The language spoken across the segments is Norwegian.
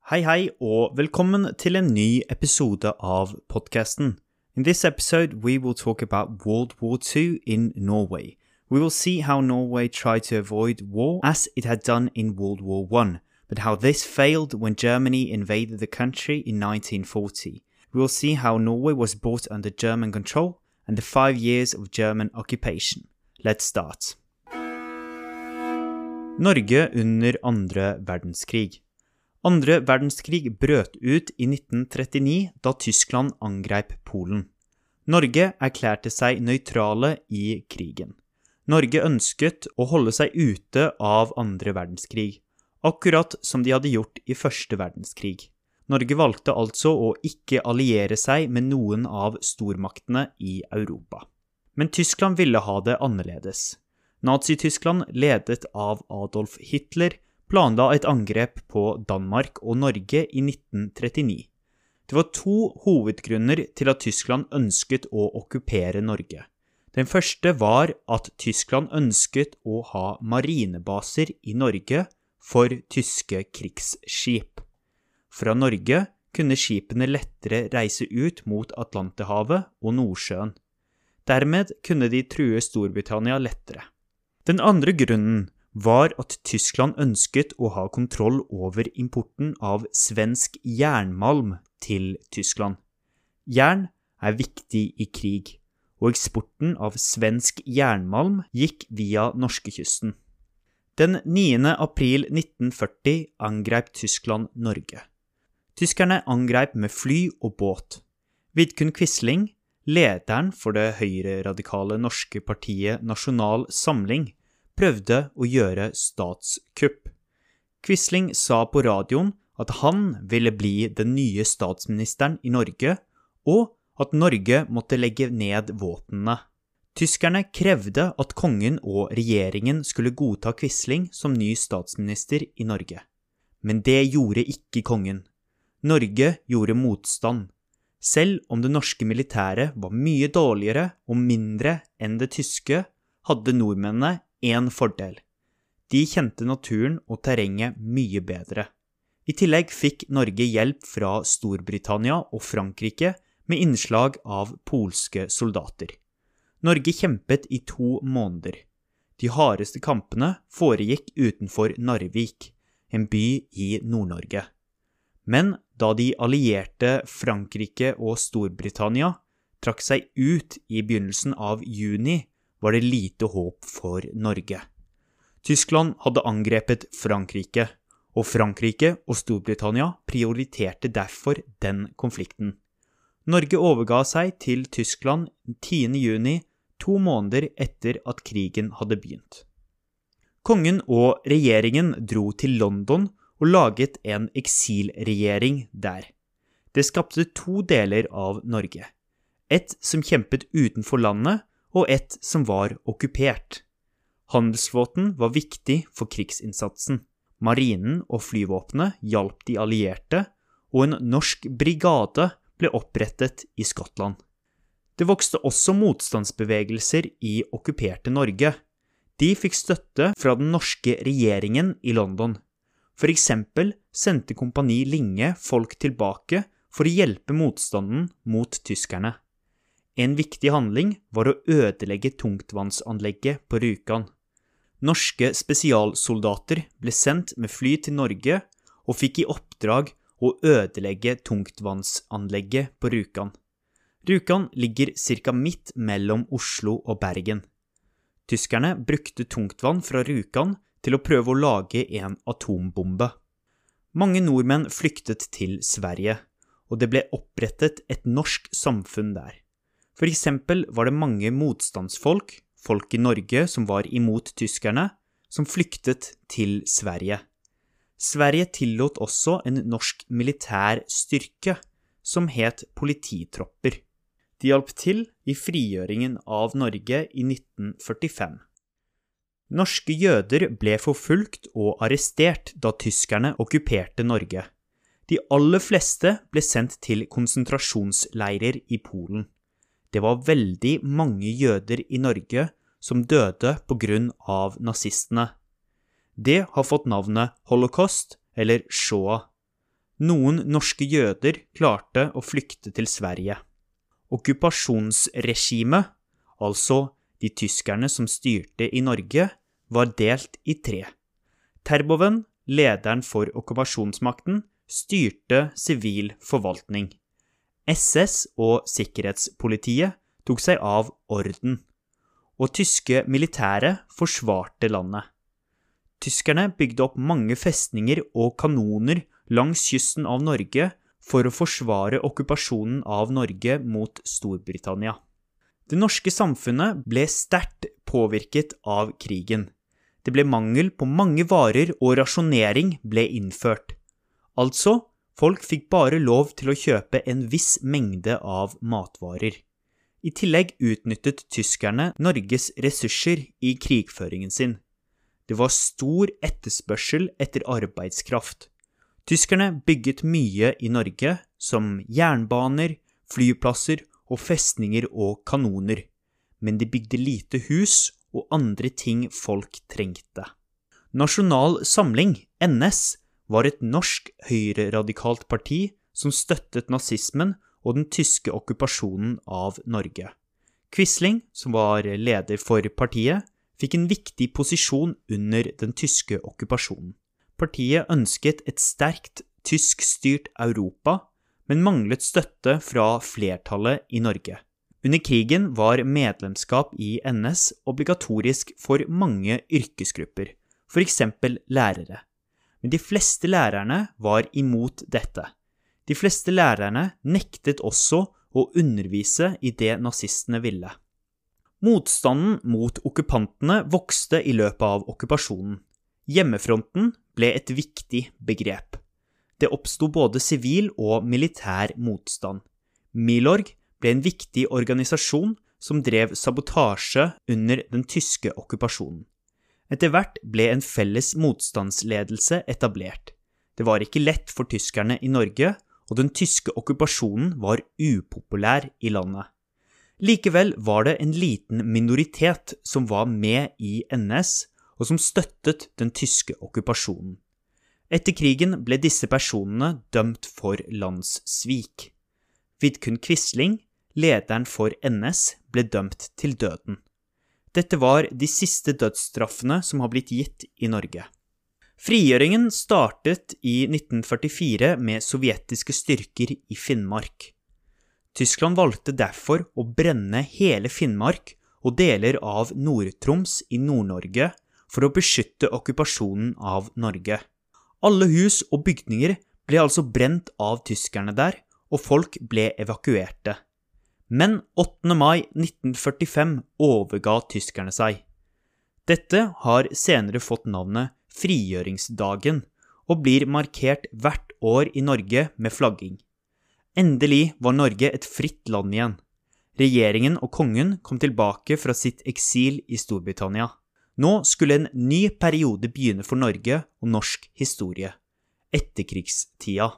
Hei hei og velkommen til en ny episode av podcasten. In this episode we will talk about World War II in Norway. We will see how Norway tried to avoid war as it had done in World War I, but how this failed when Germany invaded the country in 1940. We will see how Norway was brought under German control and the 5 years of German occupation. Let's start. Norge under andre verdenskrig. Andre verdenskrig brøt ut i 1939 da Tyskland angrep Polen. Norge erklærte seg nøytrale i krigen. Norge ønsket å holde seg ute av andre verdenskrig, akkurat som de hadde gjort i første verdenskrig. Norge valgte altså å ikke alliere seg med noen av stormaktene i Europa. Men Tyskland ville ha det annerledes. Nazi-Tyskland, ledet av Adolf Hitler, planla et angrep på Danmark og Norge i 1939. Det var 2 hovedgrunner til at Tyskland ønsket å okkupere Norge. Den første var at Tyskland ønsket å ha marinebaser i Norge for tyske krigsskip. Fra Norge kunne skipene lettere reise ut mot Atlanterhavet og Nordsjøen. Dermed kunne de true Storbritannia lettere. Den andre grunnen var at Tyskland ønsket å ha kontroll over importen av svensk jernmalm til Tyskland. Jern er viktig i krig, og eksporten av svensk jernmalm gikk via norskekysten. Den 9. april 1940 angrep Tyskland Norge. Tyskerne angrep med fly og båt. Vidkun Quisling, lederen for det høyre-radikale norske partiet Nasjonal Samling, prøvde å gjøre statskupp. Quisling sa på radioen at han ville bli den nye statsministeren i Norge, og at Norge måtte legge ned våpnene. Tyskerne krevde at kongen og regjeringen skulle godta Quisling som ny statsminister i Norge. Men det gjorde ikke kongen. Norge gjorde motstand. Selv om det norske militæret var mye dårligere og mindre enn det tyske, hadde nordmennene en fordel. De kjente naturen og terrenget mye bedre. I tillegg fikk Norge hjelp fra Storbritannia og Frankrike med innslag av polske soldater. Norge kjempet i 2 måneder. De hardeste kampene foregikk utenfor Narvik, en by i Nord-Norge. Men da de allierte Frankrike og Storbritannia trakk seg ut i begynnelsen av juni, var det lite håp for Norge. Tyskland hadde angrepet Frankrike, og Frankrike og Storbritannia prioriterte derfor den konflikten. Norge overga seg til Tyskland 10. juni, 2 måneder etter at krigen hadde begynt. Kongen og regjeringen dro til London og laget en eksilregjering der. Det skapte 2 deler av Norge. Et som kjempet utenfor landet, og et som var okkupert. Handelsflåten var viktig for krigsinnsatsen. Marinen og flyvåpnet hjalp de allierte, og en norsk brigade ble opprettet i Skottland. Det vokste også motstandsbevegelser i okkuperte Norge. De fikk støtte fra den norske regjeringen i London. For eksempel sendte Kompani Linge folk tilbake for å hjelpe motstanden mot tyskerne. En viktig handling var å ødelegge tungtvannsanlegget på Rjukan. Norske spesialsoldater ble sendt med fly til Norge og fikk i oppdrag å ødelegge tungtvannsanlegget på Rjukan. Rjukan ligger cirka midt mellom Oslo og Bergen. Tyskerne brukte tungtvann fra Rjukan til å prøve å lage en atombombe. Mange nordmenn flyktet til Sverige, og det ble opprettet et norsk samfunn der. For eksempel var det mange motstandsfolk, folk i Norge som var imot tyskerne, som flyktet til Sverige. Sverige tillot også en norsk militær styrke, som het polititropper. De hjalp til i frigjøringen av Norge i 1945. Norske jøder ble forfulgt og arrestert da tyskerne okkuperte Norge. De aller fleste ble sendt til konsentrasjonsleirer i Polen. Det var veldig mange jøder i Norge som døde på grunn av nazistene. Det har fått navnet Holocaust eller Shoah. Noen norske jøder klarte å flykte til Sverige. Okkupasjonsregimet, altså de tyskerne som styrte i Norge, var delt i 3. Terboven, lederen for okkupasjonsmakten, styrte sivil forvaltning. SS og sikkerhetspolitiet tok seg av orden, og tyske militære forsvarte landet. Tyskerne bygde opp mange festninger og kanoner langs kysten av Norge for å forsvare okkupasjonen av Norge mot Storbritannia. Det norske samfunnet ble sterkt påvirket av krigen. Det ble mangel på mange varer og rasjonering ble innført. Altså, folk fikk bare lov til å kjøpe en viss mengde av matvarer. I tillegg utnyttet tyskerne Norges ressurser i krigføringen sin. Det var stor etterspørsel etter arbeidskraft. Tyskerne bygget mye i Norge, som jernbaner, flyplasser og festninger og kanoner, men de bygde lite hus og andre ting folk trengte. Nasjonal Samling, NS, var et norsk høyreradikalt parti som støttet nazismen og den tyske okkupasjonen av Norge. Quisling, som var leder for partiet, fikk en viktig posisjon under den tyske okkupasjonen. Partiet ønsket et sterkt tyskstyrt Europa, men manglet støtte fra flertallet i Norge. Under krigen var medlemskap i NS obligatorisk for mange yrkesgrupper, for eksempel lærere. Men de fleste lærerne var imot dette. De fleste lærerne nektet også å undervise i det nazistene ville. Motstanden mot okkupantene vokste i løpet av okkupasjonen. Hjemmefronten ble et viktig begrep. Det oppstod både sivil og militær motstand. Milorg ble en viktig organisasjon som drev sabotasje under den tyske okkupasjonen. Etter hvert ble en felles motstandsledelse etablert. Det var ikke lett for tyskerne i Norge, og den tyske okkupasjonen var upopulær i landet. Likevel var det en liten minoritet som var med i NS, og som støttet den tyske okkupasjonen. Etter krigen ble disse personene dømt for landssvik. Vidkun Quisling, lederen for NS, ble dømt til døden. Dette var de siste dødsstraffene som har blitt gitt i Norge. Frigjøringen startet i 1944 med sovjetiske styrker i Finnmark. Tyskland valgte derfor å brenne hele Finnmark og deler av Nord-Troms i Nord-Norge for å beskytte okkupasjonen av Norge. Alle hus og bygninger ble altså brent av tyskerne der, og folk ble evakuerte. Men 8. mai 1945 overga tyskerne seg. Dette har senere fått navnet Frigjøringsdagen, og blir markert hvert år i Norge med flagging. Endelig var Norge et fritt land igjen. Regjeringen og kongen kom tilbake fra sitt eksil i Storbritannia. Nå skulle en ny periode begynne for Norge og norsk historie. Etterkrigstida.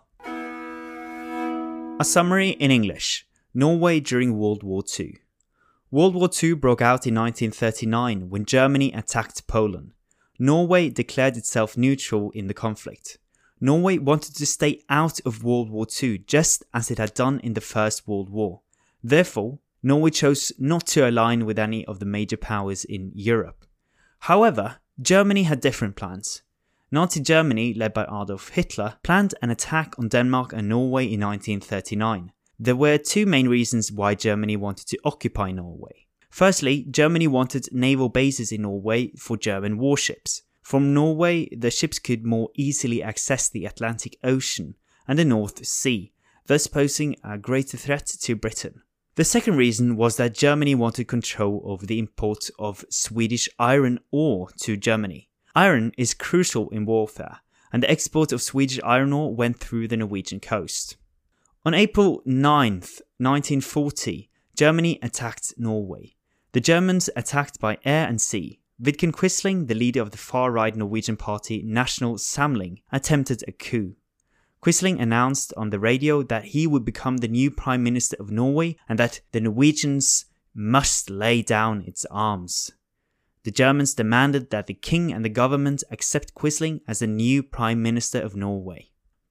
A summary in English. Norway during World War II. World War II broke out in 1939 when Germany attacked Poland. Norway declared itself neutral in the conflict. Norway wanted to stay out of World War II just as it had done in the First World War. Therefore, Norway chose not to align with any of the major powers in Europe. However, Germany had different plans. Nazi Germany, led by Adolf Hitler, planned an attack on Denmark and Norway in 1939. There were two main reasons why Germany wanted to occupy Norway. Firstly, Germany wanted naval bases in Norway for German warships. From Norway, the ships could more easily access the Atlantic Ocean and the North Sea, thus posing a greater threat to Britain. The second reason was that Germany wanted control over the import of Swedish iron ore to Germany. Iron is crucial in warfare, and the export of Swedish iron ore went through the Norwegian coast. On April 9th, 1940, Germany attacked Norway. The Germans attacked by air and sea. Vidkun Quisling, the leader of the far-right Norwegian party National Samling, attempted a coup. Quisling announced on the radio that he would become the new Prime Minister of Norway and that the Norwegians must lay down its arms. The Germans demanded that the king and the government accept Quisling as the new Prime Minister of Norway.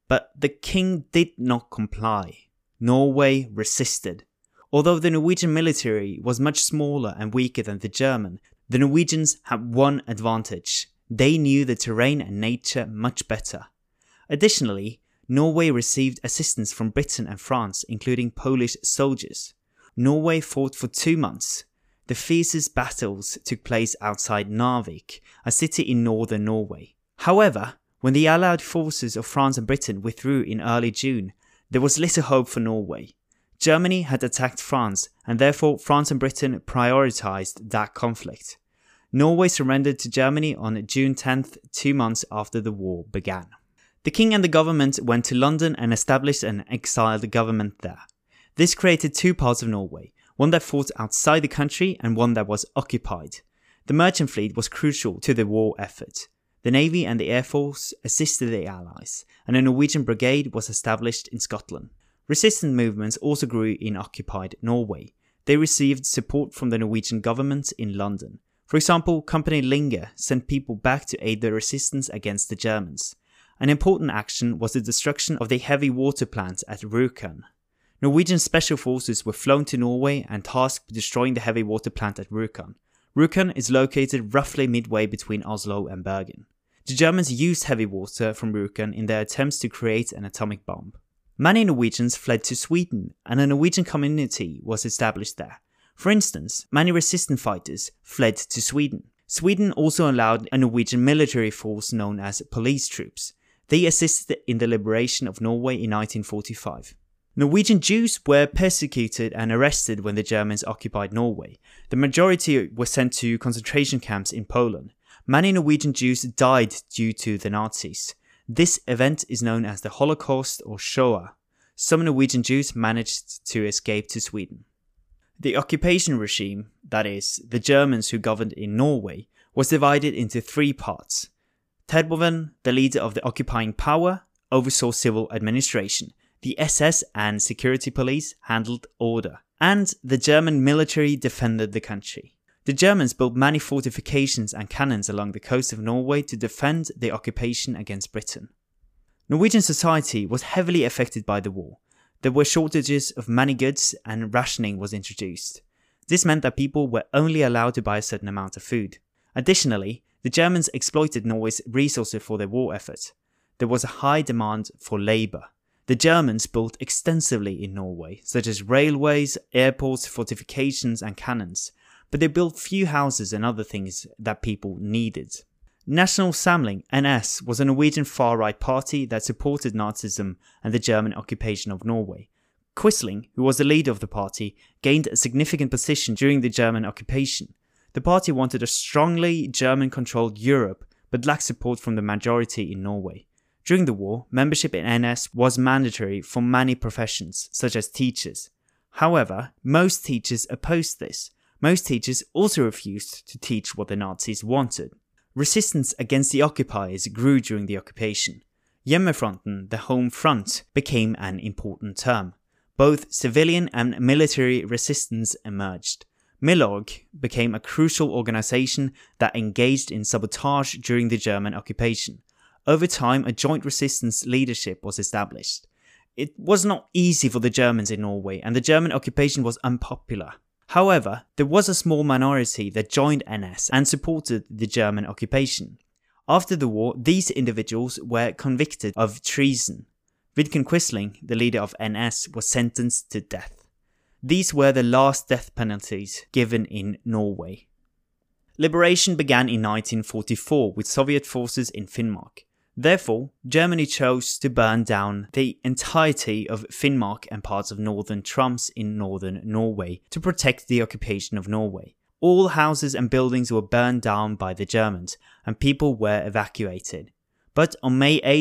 But the king did not comply. Norway resisted. Although the Norwegian military was much smaller and weaker than the German, the Norwegians had one advantage. They knew the terrain and nature much better. Additionally, Norway received assistance from Britain and France, including Polish soldiers. Norway fought for 2 months. The fiercest battles took place outside Narvik, a city in northern Norway. However, when the allied forces of France and Britain withdrew in early June, there was little hope for Norway. Germany had attacked France, and therefore France and Britain prioritized that conflict. Norway surrendered to Germany on June 10th, 2 months after the war began. The king and the government went to London and established an exiled government there. This created 2 parts of Norway, one that fought outside the country and one that was occupied. The merchant fleet was crucial to the war effort. The Navy and the Air Force assisted the Allies, and a Norwegian brigade was established in Scotland. Resistance movements also grew in occupied Norway. They received support from the Norwegian government in London. For example, Company Linge sent people back to aid the resistance against the Germans. An important action was the destruction of the heavy water plant at Rjukan. Norwegian special forces were flown to Norway and tasked with destroying the heavy water plant at Rjukan. Rjukan is located roughly midway between Oslo and Bergen. The Germans used heavy water from Rjukan in their attempts to create an atomic bomb. Many Norwegians fled to Sweden, and a Norwegian community was established there. For instance, many resistance fighters fled to Sweden. Sweden also allowed a Norwegian military force known as police troops. They assisted in the liberation of Norway in 1945. Norwegian Jews were persecuted and arrested when the Germans occupied Norway. The majority were sent to concentration camps in Poland. Many Norwegian Jews died due to the Nazis. This event is known as the Holocaust or Shoah. Some Norwegian Jews managed to escape to Sweden. The occupation regime, that is, the Germans who governed in Norway, was divided into 3 parts. Terboven, the leader of the occupying power, oversaw civil administration. The SS and security police handled order, and the German military defended the country. The Germans built many fortifications and cannons along the coast of Norway to defend the occupation against Britain. Norwegian society was heavily affected by the war. There were shortages of many goods and rationing was introduced. This meant that people were only allowed to buy a certain amount of food. Additionally, the Germans exploited Norway's resources for their war effort. There was a high demand for labour. The Germans built extensively in Norway, such as railways, airports, fortifications and cannons, but they built few houses and other things that people needed. National Samling, NS, was a Norwegian far-right party that supported Nazism and the German occupation of Norway. Quisling, who was the leader of the party, gained a significant position during the German occupation. The party wanted a strongly German-controlled Europe, but lacked support from the majority in Norway. During the war, membership in NS was mandatory for many professions, such as teachers. However, most teachers opposed this. Most teachers also refused to teach what the Nazis wanted. Resistance against the occupiers grew during the occupation. Hjemmefronten, the home front, became an important term. Both civilian and military resistance emerged. Milorg became a crucial organization that engaged in sabotage during the German occupation. Over time, a joint resistance leadership was established. It was not easy for the Germans in Norway, and the German occupation was unpopular. However, there was a small minority that joined NS and supported the German occupation. After the war, these individuals were convicted of treason. Vidkun Quisling, the leader of NS, was sentenced to death. These were the last death penalties given in Norway. Liberation began in 1944 with Soviet forces in Finnmark. Therefore, Germany chose to burn down the entirety of Finnmark and parts of northern Troms in northern Norway to protect the occupation of Norway. All houses and buildings were burned down by the Germans, and people were evacuated. But on May 8,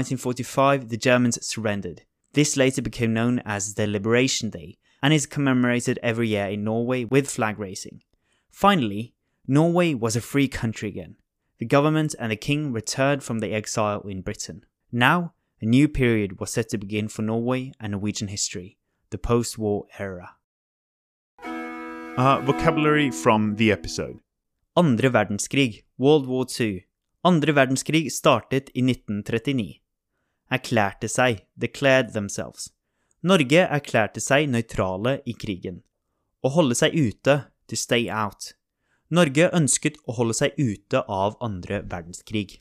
1945, the Germans surrendered. This later became known as the Liberation Day, and is commemorated every year in Norway with flag raising. Finally, Norway was a free country again. The government and the king returned from their exile in Britain. Now, a new period was set to begin for Norway and Norwegian history, the post-war era. Vocabulary from the episode. Andre verdenskrig, World War II. Andre verdenskrig startet i 1939. erklærte seg, declared themselves. Norge erklærte seg nøytrale i krigen. Å holde seg ute, to stay out. Norge ønsket å holde seg ute av andre verdenskrig.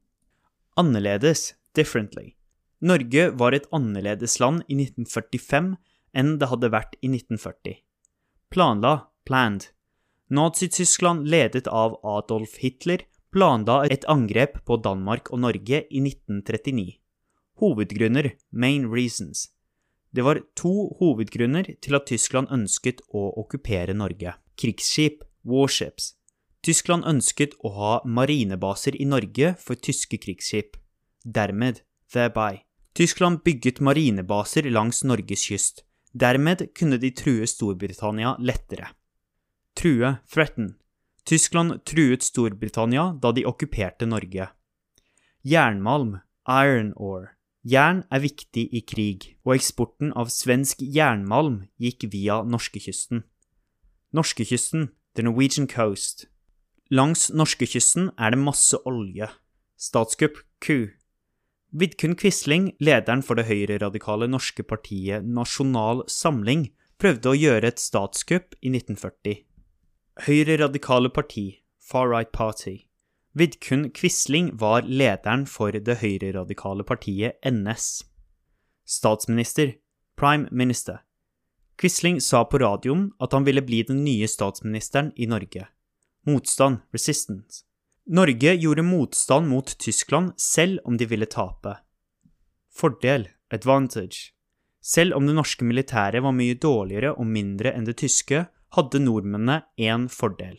Annerledes, differently. Norge var et annerledes land i 1945 enn det hadde vært i 1940. Planla, planned. Nazi-Tyskland ledet av Adolf Hitler planla et angrep på Danmark og Norge i 1939. Hovedgrunner, main reasons. Det var 2 hovedgrunner til at Tyskland ønsket å okkupere Norge. Krigsskip, warships. Tyskland ønsket å ha marinebaser i Norge for tyske krigsskip. Dermed, thereby. Tyskland bygget marinebaser langs Norges kyst. Dermed kunne de true Storbritannia lettere. True, threaten. Tyskland truet Storbritannia da de okkuperte Norge. Jernmalm, iron ore. Jern er viktig i krig, og eksporten av svensk jernmalm gikk via norskekysten. Norskekysten, the Norwegian coast. Langs norskekysten er det masse olje. Statskupp, coup. Vidkun Quisling, lederen for det høyreradikale norske partiet Nasjonal Samling, prøvde å gjøre et statskupp i 1940. Høyreradikale parti, Far Right Party. Vidkun Quisling var lederen for det høyreradikale partiet NS. Statsminister, Prime Minister. Quisling sa på radioen at han ville bli den nye statsministeren i Norge. Motstand, resistance. Norge gjorde motstand mot Tyskland selv om de ville tape. Fordel, advantage. Selv om det norske militæret var mye dårligere og mindre enn det tyske, hadde nordmennene en fordel.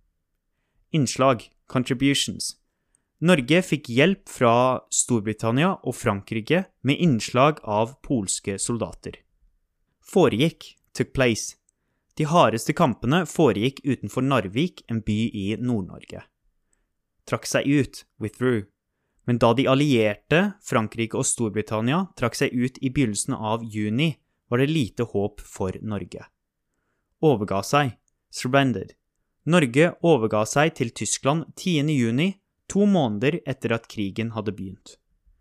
Innslag, contributions. Norge fikk hjelp fra Storbritannia og Frankrike med innslag av polske soldater. Foregikk, took place. De hardeste kampene foregikk utenfor Narvik, en by i Nord-Norge. Trakk seg ut, withdrew. Men da de allierte, Frankrike og Storbritannia, trakk seg ut i begynnelsen av juni, var det lite håp for Norge. Overga seg, surrendered. Norge overga seg til Tyskland 10. juni, 2 måneder etter at krigen hadde begynt.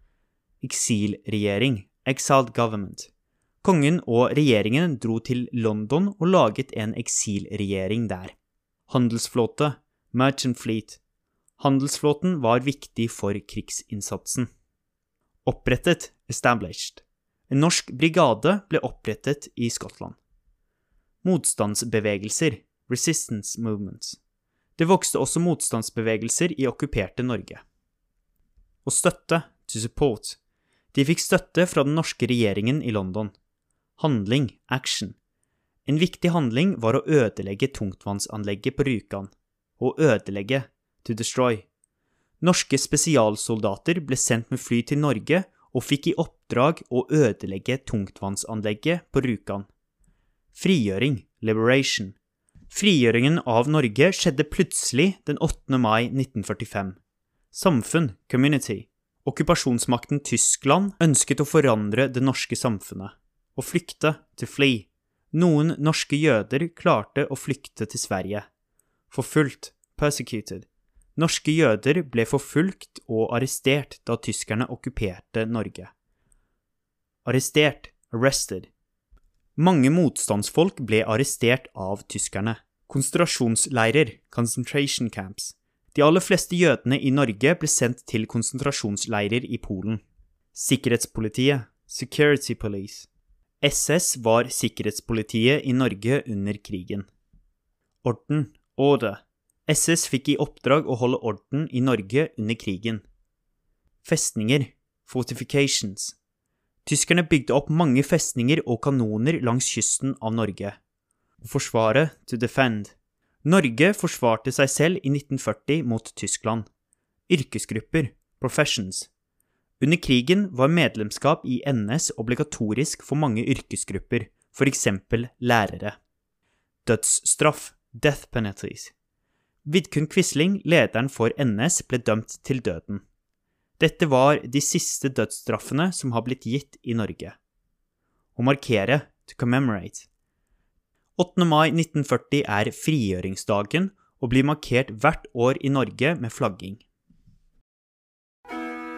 Eksilregjering, exiled government. Kongen og regjeringen dro til London og laget en eksilregjering der. Handelsflåte, merchant fleet. Handelsflåten var viktig for krigsinnsatsen. Opprettet, established. En norsk brigade ble opprettet i Skottland. Motstandsbevegelser, resistance movements. Det vokste også motstandsbevegelser i okkuperte Norge. Å støtte, to support. De fikk støtte fra den norske regjeringen i London. Handling, action. En viktig handling var å ødelegge tungtvannsanlegget på Rjukan. Å ødelegge, to destroy. Norske spesialsoldater ble sendt med fly til Norge og fikk i oppdrag å ødelegge tungtvannsanlegget på Rjukan. Frigjøring, liberation. Frigjøringen av Norge skjedde plutselig den 8. mai 1945. Samfunn, community. Okkupasjonsmakten Tyskland ønsket å forandre det norske samfunnet. Å flykte, to flee. Noen norske jøder klarte å flykte til Sverige. Forfulgt, persecuted. Norske jøder ble forfulgt og arrestert da tyskerne okkuperte Norge. Arrestert, arrested. Mange motstandsfolk ble arrestert av tyskerne. Konsentrasjonsleirer, concentration camps. De aller fleste jødene i Norge ble sendt til konsentrasjonsleirer i Polen. Sikkerhetspolitiet, security police. SS var sikkerhetspolitiet i Norge under krigen. Orden, order. SS fikk i oppdrag å holde orden i Norge under krigen. Festninger, fortifications. Tyskerne bygde opp mange festninger og kanoner langs kysten av Norge. Å forsvare, to defend. Norge forsvarte seg selv i 1940 mot Tyskland. Yrkesgrupper, professions. Under krigen var medlemskap i NS obligatorisk for mange yrkesgrupper, for eksempel lærere. Dødsstraff, death penalties. Vidkun Quisling, lederen for NS, ble dømt til døden. Dette var de siste dødsstraffene som har blitt gitt i Norge. Å markere, to commemorate. 8. mai 1940 er frigjøringsdagen og blir markert hvert år i Norge med flagging.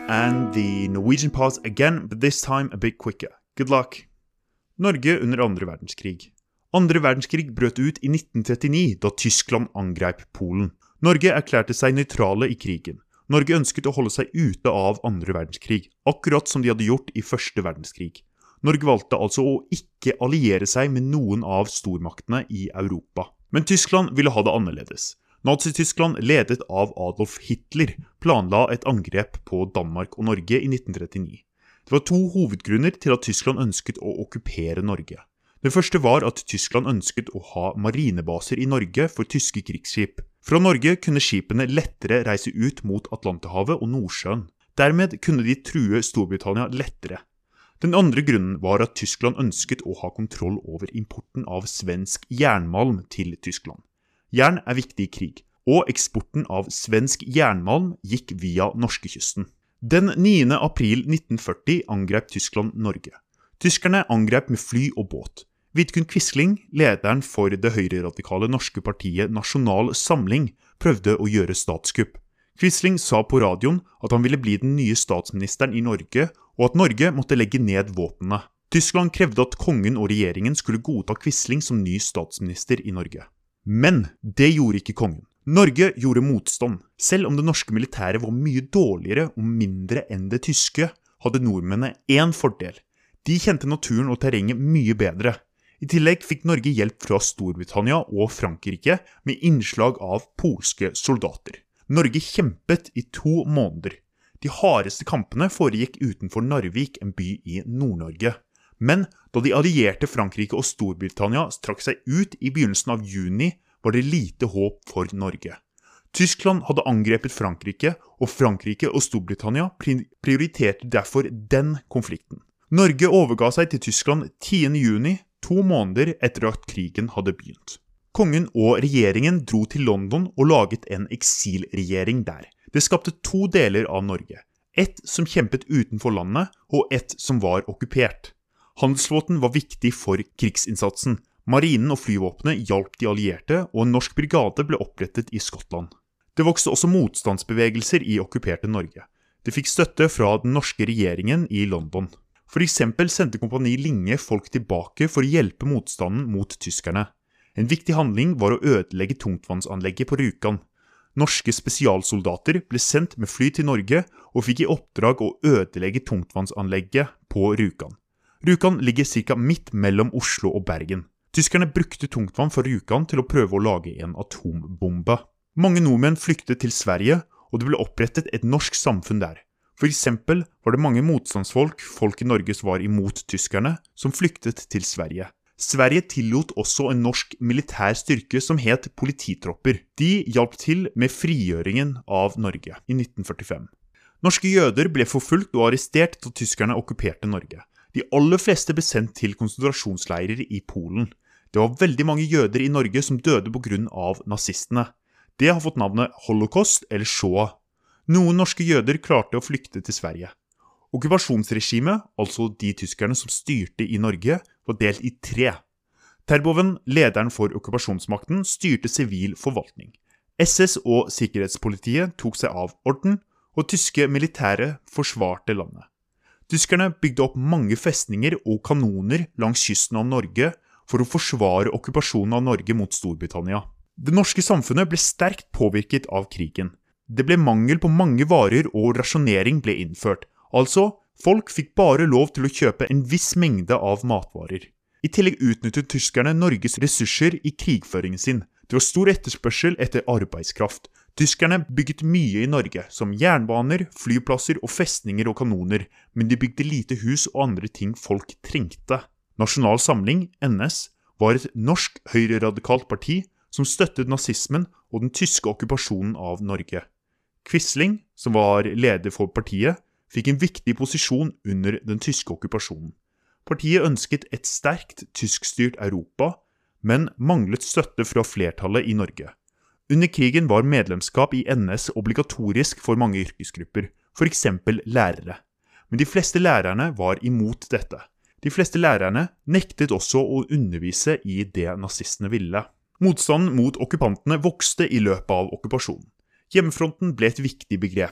And the Norwegian pause again, but this time a bit quicker. Good luck. Norge under andre verdenskrig. Andre verdenskrig brøt ut i 1939 da Tyskland angrep Polen. Norge erklærte seg nøytrale i krigen. Norge ønsket å holde seg ute av andre verdenskrig, akkurat som de hadde gjort i første verdenskrig. Norge valgte altså å ikke alliere seg med noen av stormaktene i Europa. Men Tyskland ville ha det annerledes. Nazi-Tyskland, ledet av Adolf Hitler, planla et angrep på Danmark og Norge i 1939. Det var to hovedgrunner til at Tyskland ønsket å okkupere Norge. Det første var at Tyskland ønsket å ha marinebaser i Norge for tyske krigsskip. Fra Norge kunne skipene lettere reise ut mot Atlanterhavet og Nordsjøen. Dermed kunne de true Storbritannia lettere. Den andre grunnen var at Tyskland ønsket å ha kontroll over importen av svensk jernmalm til Tyskland. Jern er viktig i krig, og eksporten av svensk jernmalm gikk via norskekysten. Den 9. april 1940 angrep Tyskland Norge. Tyskerne angrep med fly og båt. Vidkun Quisling, lederen for det høyreradikale norske partiet Nasjonal Samling, prøvde å gjøre statskupp. Quisling sa på radioen at han ville bli den nye statsministeren i Norge, og at Norge måtte legge ned våpnene. Tyskland krevde at kongen og regjeringen skulle godta Quisling som ny statsminister i Norge. Men det gjorde ikke kongen. Norge gjorde motstand. Selv om det norske militæret var mye dårligere og mindre enn det tyske, hadde nordmennene én fordel. De kjente naturen og terrenget mye bedre. I tillegg fikk Norge hjelp fra Storbritannia og Frankrike med innslag av polske soldater. Norge kjempet i 2 måneder. De hardeste kampene foregikk utenfor Narvik, en by i Nord-Norge. Men da de allierte Frankrike og Storbritannia trakk seg ut i begynnelsen av juni, var det lite håp for Norge. Tyskland hadde angrepet Frankrike, og Frankrike og Storbritannia prioriterte derfor den konflikten. Norge overga seg til Tyskland 10. juni, 2 måneder etter at krigen hadde begynt. Kongen og regjeringen dro til London og laget en eksilregjering der. Det skapte 2 deler av Norge. Et som kjempet utenfor landet, og et som var okkupert. Handelsflåten var viktig for krigsinnsatsen. Marinen og flyvåpenet hjalp de allierte, og en norsk brigade ble opprettet i Skottland. Det vokste også motstandsbevegelser i okkuperte Norge. Det fikk støtte fra den norske regjeringen i London. For eksempel sendte Kompani Linge folk tilbake for å hjelpe motstanden mot tyskerne. En viktig handling var å ødelegge tungtvannsanlegget på Rjukan. Norske spesialsoldater ble sendt med fly til Norge og fikk i oppdrag å ødelegge tungtvannsanlegget på Rjukan. Rjukan ligger ca. midt mellom Oslo og Bergen. Tyskerne brukte tungtvann fra Rjukan til å prøve å lage en atombombe. Mange nordmenn flyktet til Sverige, og det ble opprettet et norsk samfunn der. For eksempel var det mange motstandsfolk, folk i Norge som var imot tyskerne, som flyktet til Sverige. Sverige tillot også en norsk militær styrke som het polititropper. De hjalp til med frigjøringen av Norge i 1945. Norske jøder ble forfulgt og arrestert da tyskerne okkuperte Norge. De aller fleste ble sendt til konsentrasjonsleirer i Polen. Det var veldig mange jøder i Norge som døde på grunn av nazistene. Det har fått navnet Holocaust eller Shoah. Noen norske jøder klarte å flykte til Sverige. Okkupasjonsregimet, altså de tyskerne som styrte i Norge, var delt i 3. Terboven, lederen for okkupasjonsmakten, styrte sivil forvaltning. SS og sikkerhetspolitiet tok seg av orden, og tyske militære forsvarte landet. Tyskerne bygde opp mange festninger og kanoner langs kysten av Norge for å forsvare okkupasjonen av Norge mot Storbritannia. Det norske samfunnet ble sterkt påvirket av krigen. Det ble mangel på mange varer og rasjonering ble innført. Altså, folk fikk bare lov til å kjøpe en viss mengde av matvarer. I tillegg utnyttet tyskerne Norges ressurser i krigføringen sin. Det var stor etterspørsel etter arbeidskraft. Tyskerne bygget mye i Norge, som jernbaner, flyplasser og festninger og kanoner, men de bygde lite hus og andre ting folk trengte. Nasjonal Samling, NS, var et norsk høyreradikalt parti som støttet nazismen og den tyske okkupasjonen av Norge. Quisling, som var leder for partiet, fikk en viktig posisjon under den tyske okkupasjonen. Partiet ønsket et sterkt tyskstyrt Europa, men manglet støtte fra flertallet i Norge. Under krigen var medlemskap i NS obligatorisk for mange yrkesgrupper, for eksempel lærere. Men de fleste lærerne var imot dette. De fleste lærerne nektet også å undervise i det nazistene ville. Motstanden mot okkupantene vokste i løpet av okkupasjonen. Hjemmefronten ble et viktig begrep.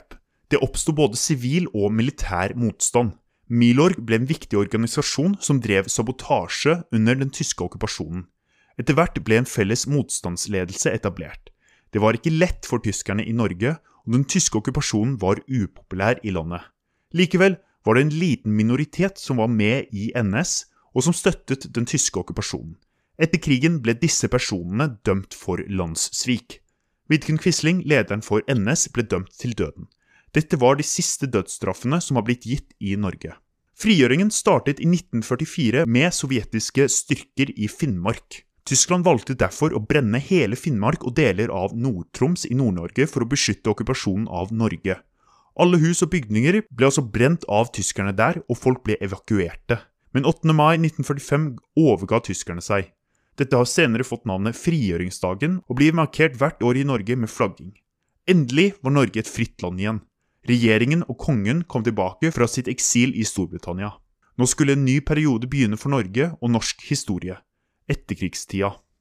Det oppstod både sivil og militær motstand. Milorg ble en viktig organisasjon som drev sabotasje under den tyske okkupasjonen. Etter hvert ble en felles motstandsledelse etablert. Det var ikke lett for tyskerne i Norge, og den tyske okkupasjonen var upopulær i landet. Likevel var det en liten minoritet som var med i NS, og som støttet den tyske okkupasjonen. Etter krigen ble disse personene dømt for landssvik. Vidkun Quisling, lederen for NS, ble dømt til døden. Dette var de siste dødsstraffene som har blitt gitt i Norge. Frigjøringen startet i 1944 med sovjetiske styrker i Finnmark. Tyskland valgte derfor å brenne hele Finnmark og deler av Nord-Troms i Nord-Norge for å beskytte okkupasjonen av Norge. Alle hus og bygninger ble altså brent av tyskerne der, og folk ble evakuerte. Men 8. mai 1945 overga tyskerne seg. Dette har senere fått navnet Frigjøringsdagen og blir markert hvert år i Norge med flagging. Endelig var Norge et fritt land igjen. Regjeringen og kongen kom tilbake fra sitt eksil i Storbritannia. Nå skulle en ny periode begynne for Norge og norsk historie. Etterkrigstida.